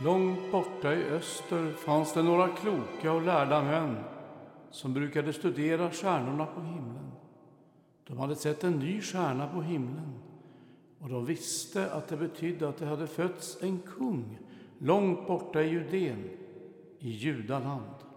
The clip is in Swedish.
Långt borta i öster fanns det några kloka och lärda män som brukade studera stjärnorna på himlen. De hade sett en ny stjärna på himlen och de visste att det betydde att det hade fötts en kung långt borta i Judén, i Judaland.